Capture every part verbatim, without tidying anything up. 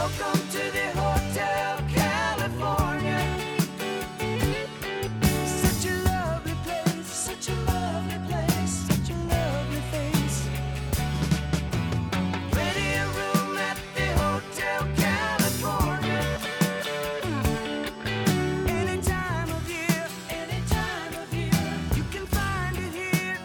Welcome to the Hotel California. Such a lovely place, such a lovely place, such a lovely face. Plenty of room at the Hotel California. Any time of year, any time of year, you can find it here.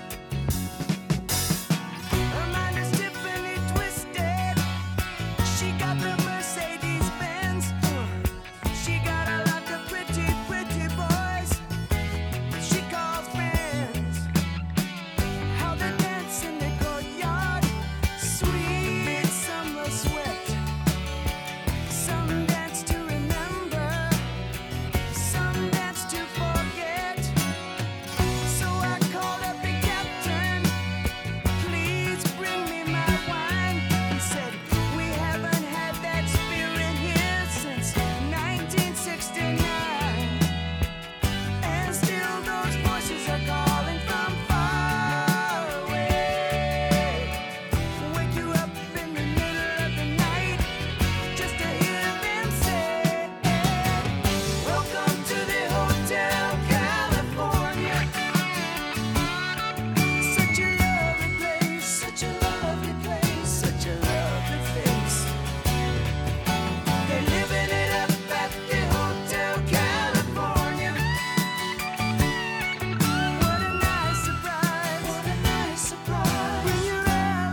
Her mind is Tiffany twisted. She got the Mercedes Benz. She got a lot of pretty, pretty boys she calls friends. How they dance in the courtyard, sweet summer sweat. Some dance to remember, some dance to forget. So I called up the captain, please bring me my wine. He said, we haven't had that spirit here since nineteen sixty-nine. And still those voices are calling from far away. Wake you up in the middle of the night just to hear them say, welcome to the Hotel California. Such a lovely place, such a lovely place, such a lovely face. They're living it up at the Hotel California. What a nice surprise, what a nice surprise. Bring your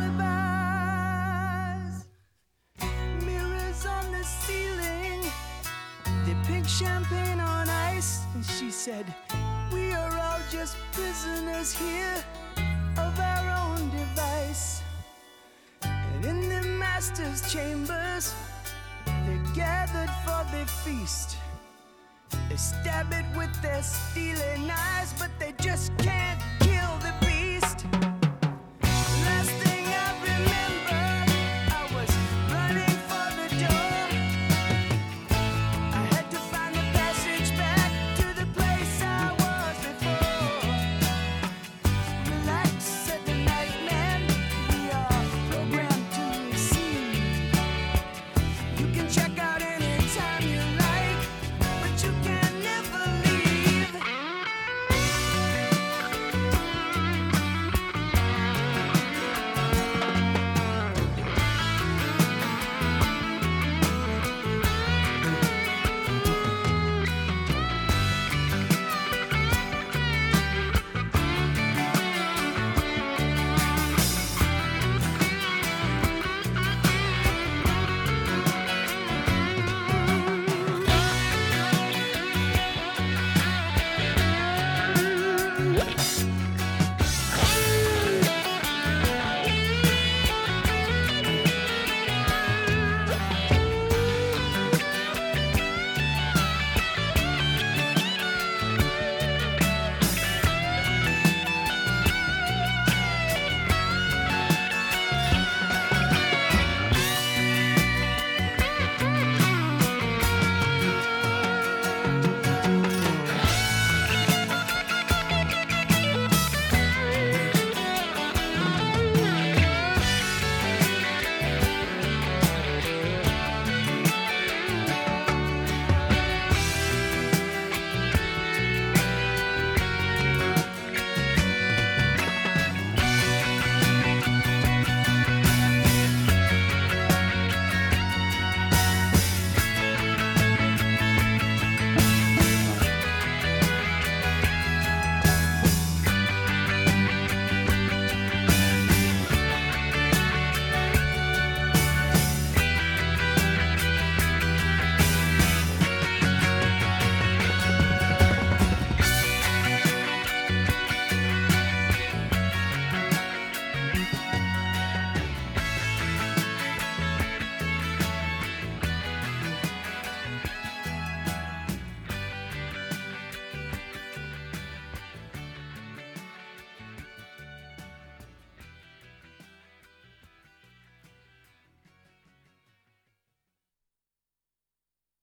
alibis. Mirrors on the ceiling, the pink champagne on ice. And she said, we are all just prisoners here of our own device. And in the master's chambers, they're gathered for the feast. They stab it with their steely knives, but they just can't